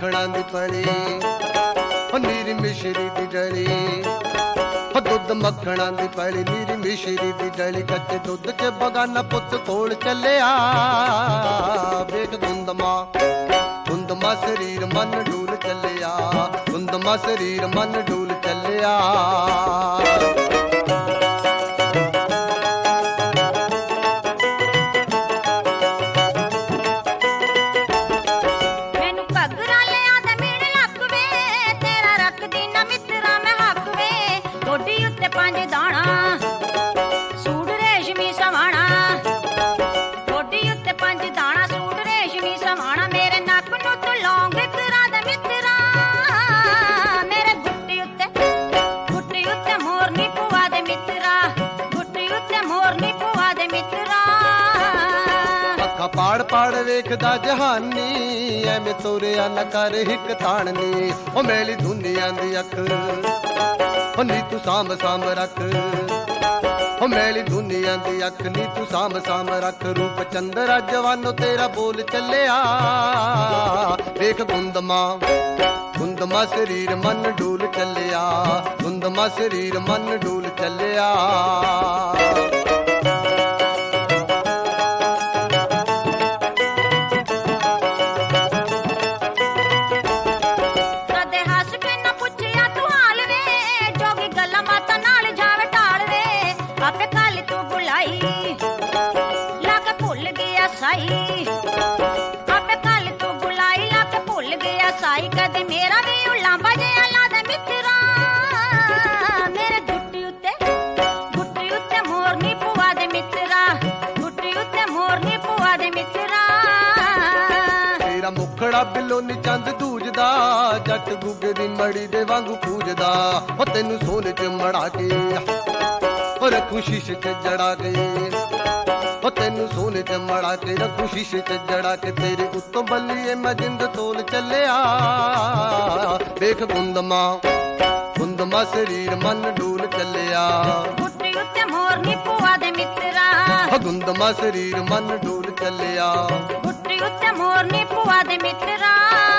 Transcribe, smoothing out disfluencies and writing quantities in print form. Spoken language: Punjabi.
ਮੱਖਣਾਂ ਦੀ ਪਲੀ ਨੀਰੀ ਮਿਸ਼ਰੀ ਦੀ ਡਲੀ ਦੁੱਧ ਮੱਖਣਾਂ ਦੀ ਪਲੀ ਨੀਰੀ ਮਿਸ਼ਰੀ ਦੀ ਡਲੀ ਕੱਚੇ ਦੁੱਧ 'ਚ ਬਗਾਨਾ ਪੁੱਤ ਕੋਲ ਚੱਲਿਆ ਵੇਖ ਗੁੰਦਮਾ ਸਰੀਰ ਮਨ ਡੂਲ ਚੱਲਿਆ ਗੁੰਦਮਾ ਸਰੀਰ ਮਨ ਡੂਲ ਚੱਲਿਆ ਪਾੜ ਪਾੜ ਵੇਖਦਾ ਜਹਾਨੀ ਐਵੇਂ ਤੋਰਿਆ ਨਾ ਕਰ ਹਿੱਕ ਤਾਣਨੀ ਉਹ ਮੇਲੀ ਦੁਨੀਆਂ ਦੀ ਅੱਖ ਨੀ ਤੂੰ ਸਾਂਭ ਸਾਂਭ ਰੱਖ ਉਹ ਮੇਲੀ ਦੁਨੀਆਂ ਦੀ ਅੱਖ ਨੀ ਤੂੰ ਸਾਂਭ ਸਾਂਭ ਰੱਖ ਰੂਪ ਚੰਦਰਾ ਜਵਾਨੋ ਤੇਰਾ ਬੋਲ ਚੱਲਿਆ ਵੇਖ ਗੁੰਦਮਾ ਸਰੀਰ ਮਨ ਡੂਲ ਚੱਲਿਆ ਗੁੰਦਮਾ ਸਰੀਰ ਮਨ ਡੂਲ ਚੱਲਿਆ ਆਪੇ ਕੱਲ ਤੂੰ ਬੁਲਾਈ ਲਾ ਕੇ ਭੁੱਲ ਗਿਆ ਸਾਈ ਕਦੇ ਮੇਰਾ ਵੀ ਉਲਾਂਬਾ ਜਿਹਾ ਲਾ ਦੇ ਮਿੱਤਰਾ ਮੇਰੇ ਗੁੱਟੀ ਉੱਤੇ ਮੋਰਨੀ ਪਵਾ ਦੇ ਮਿੱਤਰਾ ਗੁੱਟੀ ਉੱਤੇ ਮੋਰਨੀ ਪਵਾ ਦੇ ਮਿੱਤਰਾ ਤੇਰਾ ਮੁਖੜਾ ਬਿੱਲੋ ਨੀ ਚੰਦ ਦੂਜਦਾ ਜੱਟ ਗੁੱਗੇ ਦੀ ਮੜੀ ਦੇ ਵਾਂਗੂ ਪੂਜਦਾ ਉਹ ਤੈਨੂੰ ਸੋਨੇ 'ਚ ਮੜਾ ਕੇ ਉਹ ਰੱਖੂ ਸ਼ੀਸ਼ੇ 'ਚ ਜੜਾ ਕੇ ਉਹ ਤੈਨੂੰ ਸੋਨੇ 'ਚ ਮੜਾ ਕੇ ਰੱਖੂ ਸ਼ੀਸ਼ੇ 'ਚ ਜੜਾ ਕੇ ਤੇਰੇ ਉੱਤੋਂ ਬੱਲੀਏ ਮੈਂ ਜਿੰਦ ਤੋਲ ਚੱਲਿਆ ਵੇਖ ਗੁੰਦਮਾ ਸਰੀਰ ਮਨ ਡੂਲ ਚੱਲਿਆ ਗੁੱਟੀ ਉੱਤੇ ਮੋਰਨੀ ਪਵਾ ਦੇ ਮਿੱਤਰਾ ਗੁੰਦਮਾ ਸਰੀਰ ਮਨ ਡੂਲ ਚੱਲਿਆ ਗੁੱਟੀ ਉੱਤੇ ਮੋਰਨੀ ਪਵਾ ਦੇ ਮਿੱਤਰਾ